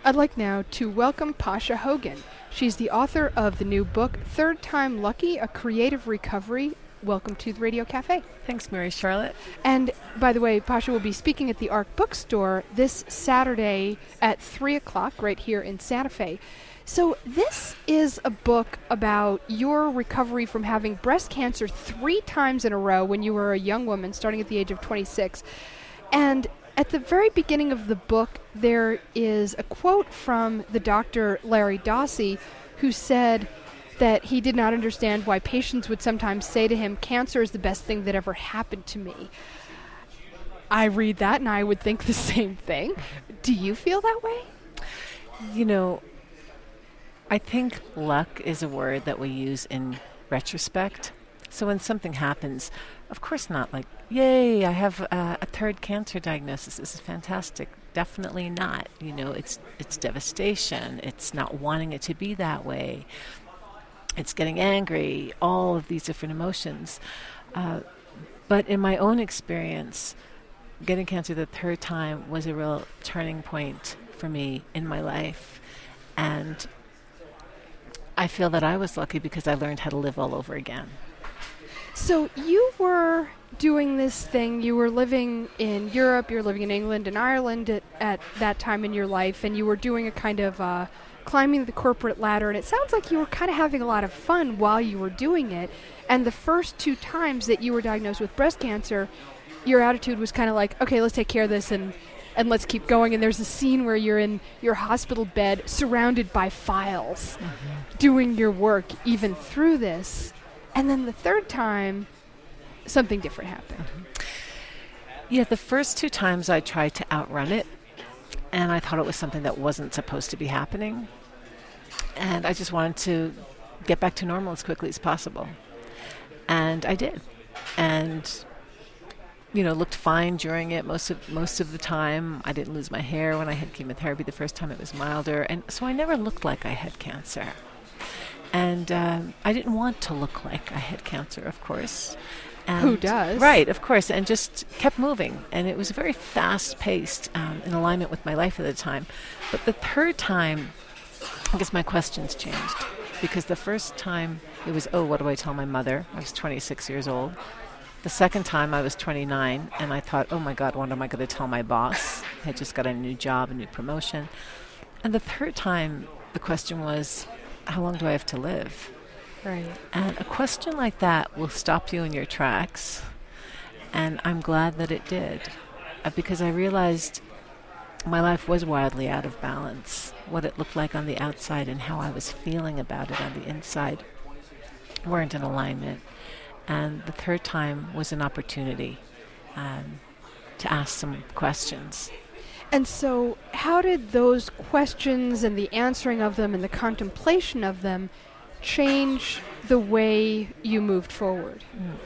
I'd like now to welcome Pasha Hogan. She's the author of the new book, Third Time Lucky, A Creative Recovery. Welcome to the Radio Cafe. Thanks, Mary Charlotte. And, by the way, Pasha will be speaking at the ARC Bookstore this Saturday at 3 o'clock right here in Santa Fe. So this is a book about your recovery from having breast cancer 3 times in a row when you were a young woman, starting at the age of 26. And at the very beginning of the book, there is a quote from the doctor Larry Dossey, who said that he did not understand why patients would sometimes say to him, "Cancer is the best thing that ever happened to me." I read that and I would think the same thing. Do you feel that way? You know, I think luck is a word that we use in retrospect. So when something happens, of course not like, yay, I have a third cancer diagnosis. This is fantastic. Definitely not. You know, it's devastation. It's not wanting it to be that way. It's getting angry, all of these different emotions. But in my own experience, getting cancer the third time was a real turning point for me in my life. And I feel that I was lucky because I learned how to live all over again. So you were doing this thing, you were living in Europe, you were living in England and Ireland at that time in your life, and you were doing a kind of climbing the corporate ladder, and it sounds like you were kind of having a lot of fun while you were doing it. And the first 2 times that you were diagnosed with breast cancer, your attitude was kind of like, okay, let's take care of this and let's keep going. And there's a scene where you're in your hospital bed surrounded by files, doing your work even through this. And then the third time, something different happened. Yeah, the first 2 times I tried to outrun it, and I thought it was something that wasn't supposed to be happening. And I just wanted to get back to normal as quickly as possible. And I did. And you know, looked fine during it most of the time. I didn't lose my hair when I had chemotherapy. The first time it was milder. And so I never looked like I had cancer. And I didn't want to look like I had cancer, of course. And who does? Right, of course. And just kept moving. And it was very fast-paced in alignment with my life at the time. But the third time, I guess my questions changed. Because the first time, it was, oh, what do I tell my mother? I was 26 years old. The second time I was 29, and I thought, oh my God, what am I going to tell my boss? I had just got a new job, a new promotion. And the third time, the question was, how long do I have to live? Right. And a question like that will stop you in your tracks. And I'm glad that it did, because I realized my life was wildly out of balance. What it looked like on the outside and how I was feeling about it on the inside weren't in alignment. And the third time was an opportunity to ask some questions. And so how did those questions and the answering of them and the contemplation of them change the way you moved forward?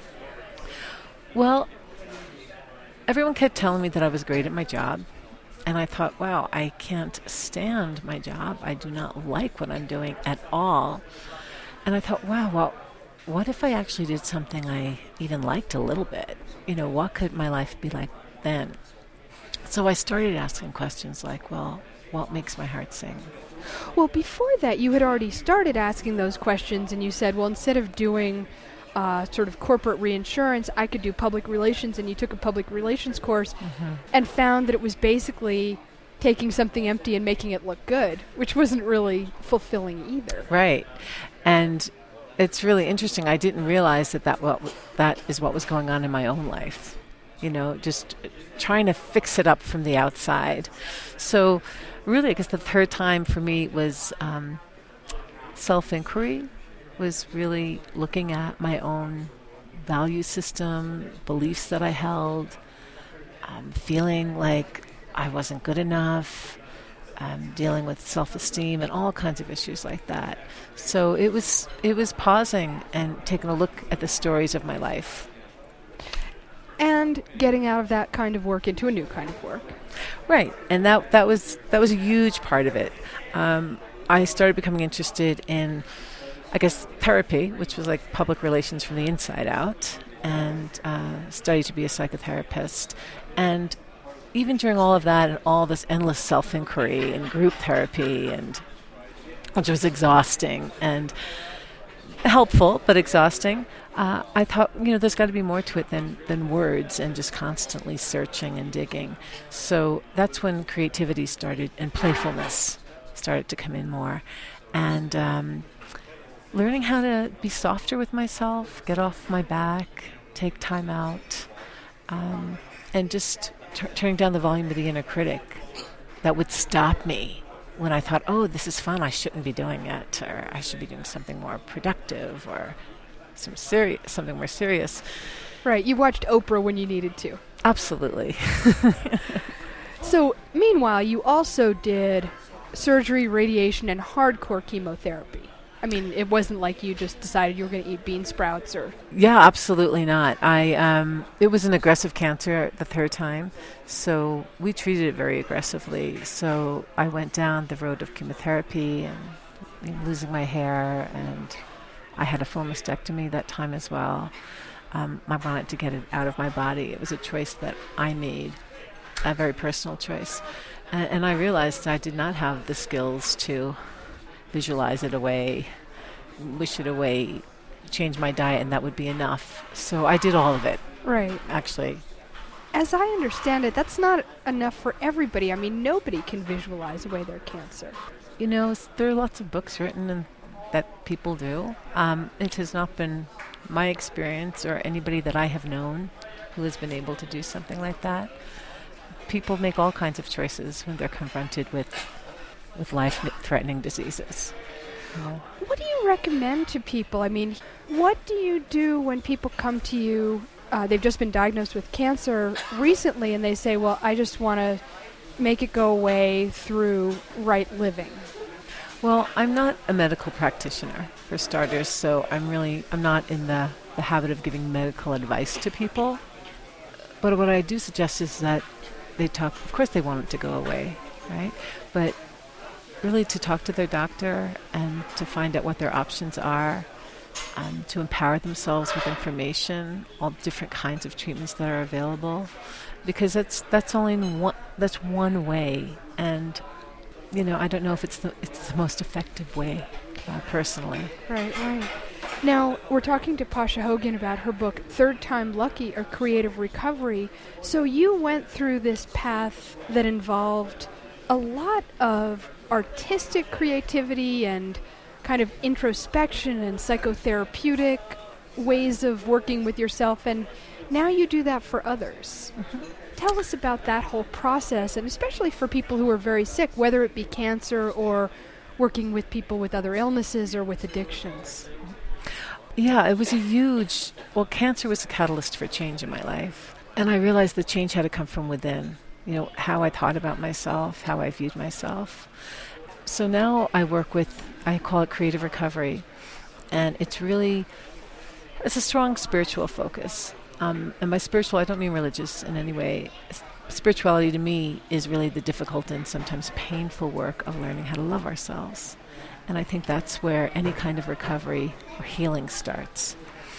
Well, everyone kept telling me that I was great at my job. And I thought, wow, I can't stand my job. I do not like what I'm doing at all. And I thought, wow, well, what if I actually did something I even liked a little bit? You know, what could my life be like then? So I started asking questions like, well, what makes my heart sing? Well, before that, you had already started asking those questions, and you said, well, instead of doing sort of corporate reinsurance, I could do public relations, and you took a public relations course and found that it was basically taking something empty and making it look good, which wasn't really fulfilling either. Right. And it's really interesting. I didn't realize that is what was going on in my own life. You know, just trying to fix it up from the outside. So really, I guess the third time for me was self-inquiry, was really looking at my own value system, beliefs that I held, feeling like I wasn't good enough, dealing with self-esteem and all kinds of issues like that. So it was pausing and taking a look at the stories of my life. And getting out of that kind of work into a new kind of work. Right. And that was a huge part of it. I started becoming interested in, I guess, therapy, which was like public relations from the inside out, and studied to be a psychotherapist. And even during all of that and all this endless self-inquiry and group therapy, and which was exhausting and helpful, but exhausting, I thought, there's got to be more to it than words and just constantly searching and digging. So that's when creativity started and playfulness started to come in more. And learning how to be softer with myself, get off my back, take time out, and just turning down the volume of the inner critic that would stop me when I thought, oh, this is fun, I shouldn't be doing it, or I should be doing something more productive, or something more serious. Right, you watched Oprah when you needed to. Absolutely. So, meanwhile, you also did surgery, radiation, and hardcore chemotherapy. I mean, it wasn't like you just decided you were going to eat bean sprouts or... Yeah, absolutely not. It was an aggressive cancer the third time, so we treated it very aggressively. So I went down the road of chemotherapy and losing my hair, and I had a full mastectomy that time as well. I wanted to get it out of my body. It was a choice that I made, a very personal choice. And I realized I did not have the skills to visualize it away, wish it away, change my diet, and that would be enough. So I did all of it. Right. Actually. As I understand it, that's not enough for everybody. I mean, nobody can visualize away their cancer. There are lots of books written that people do. It has not been my experience or anybody that I have known who has been able to do something like that. People make all kinds of choices when they're confronted with life-threatening diseases. What do you recommend to people? I mean, what do you do when people come to you, they've just been diagnosed with cancer recently, and they say, well, I just want to make it go away through right living? Well, I'm not a medical practitioner, for starters, so I'm not in the habit of giving medical advice to people. But what I do suggest is that they talk, of course they want it to go away, right? But really to talk to their doctor and to find out what their options are, to empower themselves with information, all different kinds of treatments that are available, because that's one way, and I don't know if it's the most effective way, personally. Right. Now, we're talking to Pasha Hogan about her book, Third Time Lucky, or Creative Recovery. So you went through this path that involved a lot of artistic creativity and kind of introspection and psychotherapeutic ways of working with yourself, and now you do that for others. Mm-hmm. Tell us about that whole process, and especially for people who are very sick, whether it be cancer or working with people with other illnesses or with addictions. Yeah, it was cancer was a catalyst for change in my life. And I realized the change had to come from within, how I thought about myself, how I viewed myself. So now I call it creative recovery. And it's a strong spiritual focus. And by spiritual, I don't mean religious in any way. Spirituality to me is really the difficult and sometimes painful work of learning how to love ourselves. And I think that's where any kind of recovery or healing starts.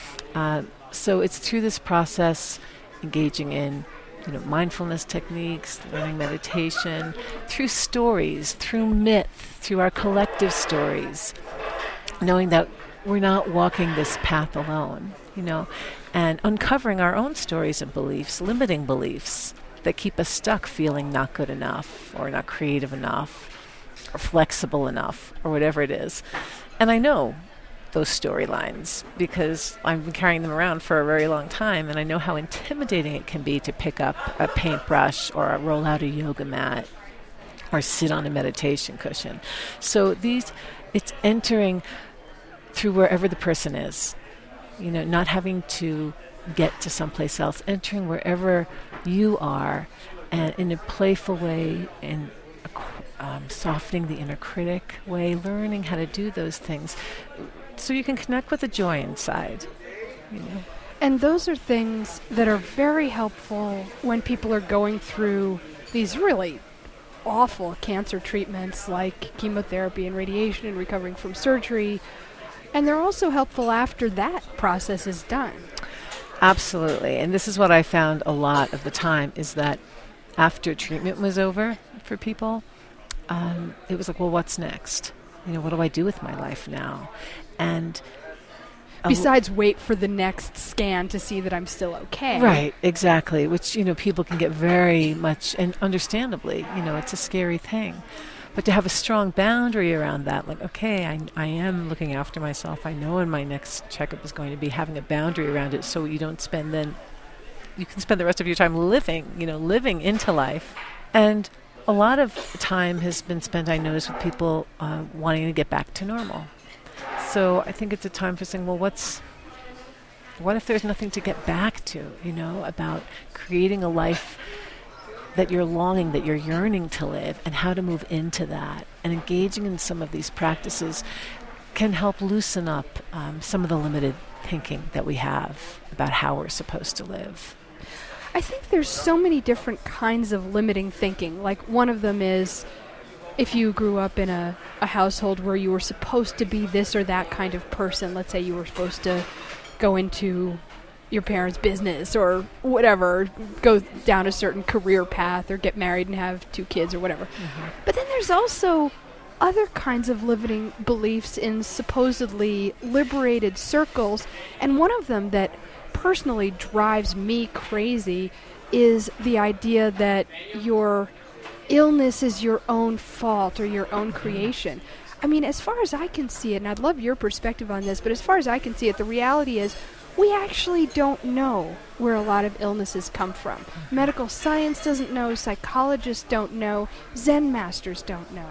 So it's through this process, engaging in mindfulness techniques, learning meditation, through stories, through myth, through our collective stories, knowing that we're not walking this path alone, and uncovering our own stories and beliefs, limiting beliefs that keep us stuck feeling not good enough or not creative enough or flexible enough or whatever it is. And I know those storylines because I've been carrying them around for a very long time, and I know how intimidating it can be to pick up a paintbrush or roll out a yoga mat or sit on a meditation cushion. So it's entering through wherever the person is, not having to get to someplace else, entering wherever you are, and in a playful way, in softening the inner critic way, learning how to do those things so you can connect with the joy inside. And those are things that are very helpful when people are going through these really awful cancer treatments like chemotherapy and radiation and recovering from surgery. And they're also helpful after that process is done. Absolutely. And this is what I found a lot of the time, is that after treatment was over for people, it was like, well, what's next? What do I do with my life now? And besides wait for the next scan to see that I'm still okay. Right, exactly, which, people can get very much, and understandably, it's a scary thing. But to have a strong boundary around that, like, okay, I am looking after myself. I know when my next checkup is going to be, having a boundary around it so you don't spend you can spend the rest of your time living into life. And a lot of time has been spent, I notice, with people wanting to get back to normal. So I think it's a time for saying, well, what if there's nothing to get back to, about creating a life that you're longing, that you're yearning to live, and how to move into that. And engaging in some of these practices can help loosen up some of the limited thinking that we have about how we're supposed to live. I think there's so many different kinds of limiting thinking. Like, one of them is, if you grew up in a household where you were supposed to be this or that kind of person, let's say you were supposed to go into your parents' business or whatever, go down a certain career path or get married and have 2 kids or whatever. Mm-hmm. But then there's also other kinds of limiting beliefs in supposedly liberated circles, and one of them that personally drives me crazy is the idea that your illness is your own fault or your own creation. I mean, as far as I can see it, and I'd love your perspective on this, but as far as I can see it, the reality is we actually don't know where a lot of illnesses come from. Medical science doesn't know, psychologists don't know, Zen masters don't know.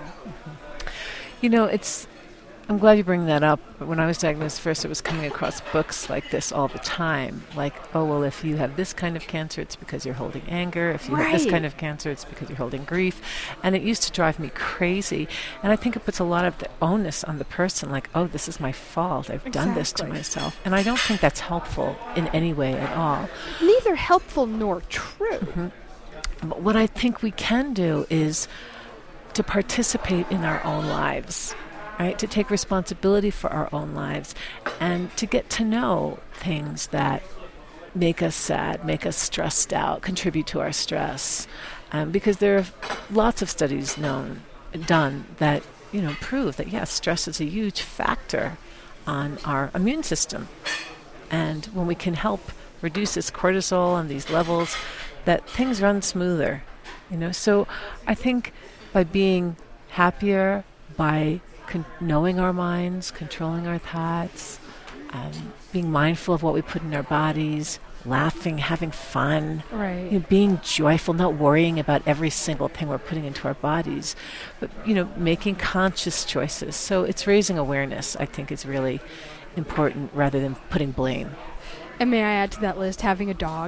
I'm glad you bring that up. When I was diagnosed first, it was coming across books like this all the time. Like, oh, well, if you have this kind of cancer, it's because you're holding anger. If you have this kind of cancer, it's because you're holding grief. And it used to drive me crazy. And I think it puts a lot of the onus on the person, like, oh, this is my fault. I've done this to myself. And I don't think that's helpful in any way at all. Neither helpful nor true. Mm-hmm. But what I think we can do is to participate in our own lives. Right, to take responsibility for our own lives and to get to know things that make us sad, make us stressed out, contribute to our stress. Because there are lots of studies done that, prove that, yes, stress is a huge factor on our immune system. And when we can help reduce this cortisol and these levels, that things run smoother. So I think by being happier, by knowing our minds, controlling our thoughts, being mindful of what we put in our bodies, laughing, having fun, right. Being joyful, not worrying about every single thing we're putting into our bodies, but making conscious choices. So it's raising awareness, I think, is really important rather than putting blame. And may I add to that list, having a dog?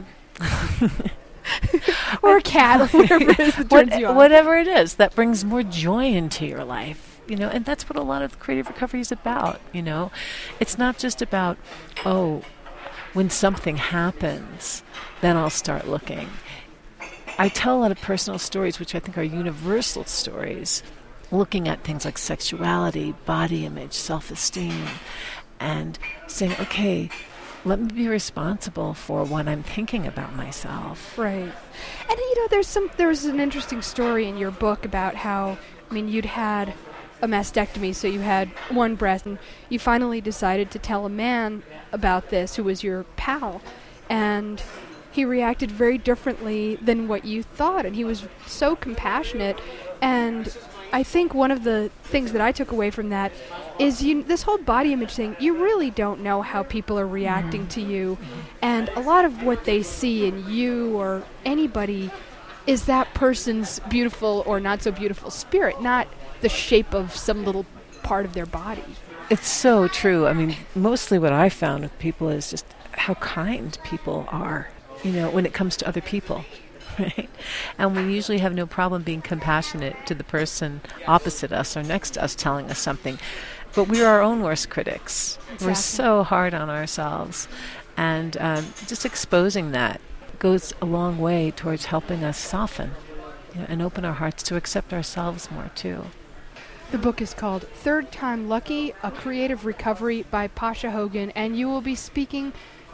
Or a cat, or whatever it is that turns you on. Whatever it is that brings more joy into your life. And that's what a lot of creative recovery is about, It's not just about, when something happens, then I'll start looking. I tell a lot of personal stories, which I think are universal stories, looking at things like sexuality, body image, self-esteem, and saying, okay, let me be responsible for what I'm thinking about myself. Right. And, there was an interesting story in your book about how, you'd had a mastectomy, so you had one breast, and you finally decided to tell a man about this who was your pal, and he reacted very differently than what you thought, and he was so compassionate. And I think one of the things that I took away from that is this whole body image thing, you really don't know how people are reacting to you, and a lot of what they see in you or anybody is that person's beautiful or not so beautiful spirit, not the shape of some little part of their body. It's so true. Mostly what I found with people is just how kind people are, when it comes to other people, right? And we usually have no problem being compassionate to the person opposite us or next to us telling us something. But we're our own worst critics. Exactly. We're so hard on ourselves. And just exposing that goes a long way towards helping us soften and open our hearts to accept ourselves more too. The book is called Third Time Lucky, A Creative Recovery by Pasha Hogan, and you will be speaking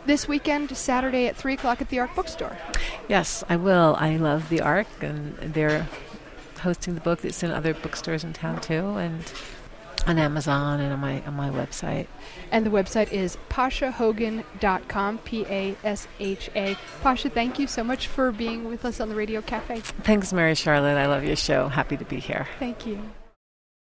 this weekend, Saturday at 3 o'clock at the Ark Bookstore. Yes, I will. I love the Ark, and they're hosting the book. It's in other bookstores in town too, and on Amazon and on my website. And the website is pashahogan.com, Pasha. Pasha, thank you so much for being with us on the Radio Cafe. Thanks, Mary Charlotte. I love your show. Happy to be here. Thank you.